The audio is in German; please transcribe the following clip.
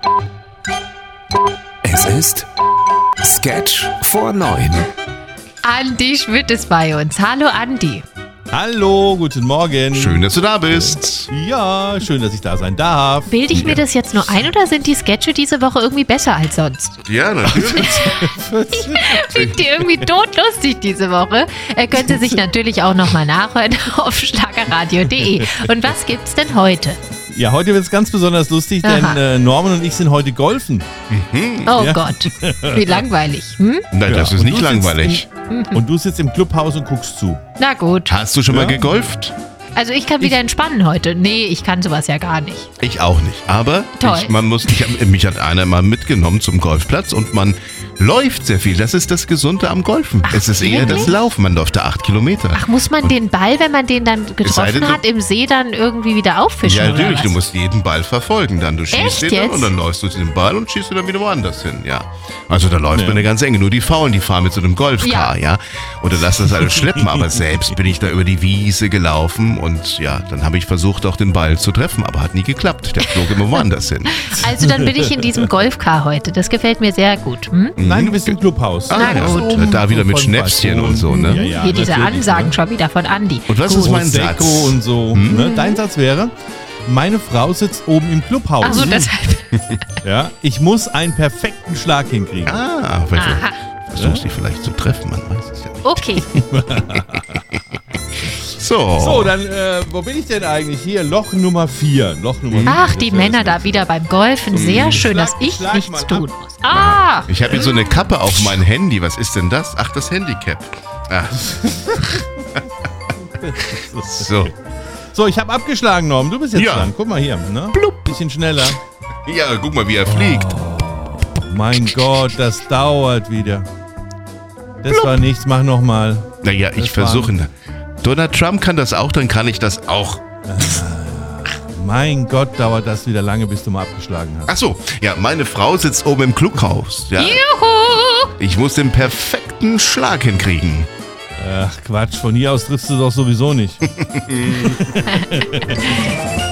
Es ist Sketch vor 9. Andi Schmidt ist bei uns. Hallo Andi. Hallo, guten Morgen. Schön, dass du da bist. Ja, schön, dass ich da sein darf. Bilde ich mir das jetzt nur ein oder sind die Sketche diese Woche irgendwie besser als sonst? Ja, natürlich. Ich finde die irgendwie todlustig diese Woche. Könnt ihr sich natürlich auch nochmal nachhören auf schlagerradio.de. Und was gibt's denn heute? Ja, heute wird es ganz besonders lustig, denn Norman und ich sind heute golfen. Oh Gott, wie langweilig. Hm? Nein, das ist nicht langweilig. Und du sitzt im Clubhaus und guckst zu. Na gut. Hast du schon mal gegolft? Also ich kann wieder entspannen heute. Nee, ich kann sowas ja gar nicht. Ich auch nicht. Aber Toll. mich hat einer mal mitgenommen zum Golfplatz und man läuft sehr viel. Das ist das Gesunde am Golfen. Ach, es ist eher wirklich? das Laufen. Man läuft da 8 Kilometer. Ach, muss man den Ball, wenn man den dann Es sei denn, getroffen hat, im See dann irgendwie wieder auffischen? Ja, oder natürlich. was? Du musst jeden Ball verfolgen. Dann du schießt Echt den dann jetzt? und dann läufst du zu dem Ball und schießt du dann wieder woanders hin. Ja. Also da läuft man eine ganze Enge. Nur die Faulen, die fahren mit so einem Golfcar, ja. Oder lassen das alles schleppen. Aber selbst bin ich da über die Wiese gelaufen und ja, dann habe ich versucht, auch den Ball zu treffen. Aber hat nie geklappt. Der flog immer woanders hin. Also dann bin ich in diesem Golfcar heute. Das gefällt mir sehr gut. Hm? Nein, du bist im Clubhaus. Na gut. Da wieder mit Von Schnäpschen Balkon. und so, ne? Ja, Hier diese natürlich, Ansagen ne? schon wieder von Andi. Und was ist mein Satz? Prosecco und so. Ne? Dein Satz wäre, meine Frau sitzt oben im Clubhaus. Ach so, deshalb. Ja, ich muss einen perfekten Schlag hinkriegen. Ah, Aha. versuchst dich vielleicht zu treffen, man weiß es ja nicht. Okay. So, dann, wo bin ich denn eigentlich? Hier, Loch Nummer 4. Ach, die Männer da wieder beim Golfen. Sehr schön, dass ich schlag nichts mal tun ab. muss. Ah! Ich habe jetzt so eine Kappe auf mein Handy. Was ist denn das? Ach, das Handicap. Ah. So. So, ich habe abgeschlagen, Norm. Du bist jetzt Ja. dran. Guck mal hier. Ne? Bisschen schneller. Ja, guck mal, wie er fliegt. Mein Gott, das dauert wieder. Das war nichts, mach nochmal. Naja, ich versuche. Donald Trump kann das auch, dann kann ich das auch. Mein Gott, dauert das wieder lange, bis du mal abgeschlagen hast. Ach so, ja, meine Frau sitzt oben im Clubhaus. Ja. Juhu! Ich muss den perfekten Schlag hinkriegen. Ach Quatsch, von hier aus triffst du doch sowieso nicht.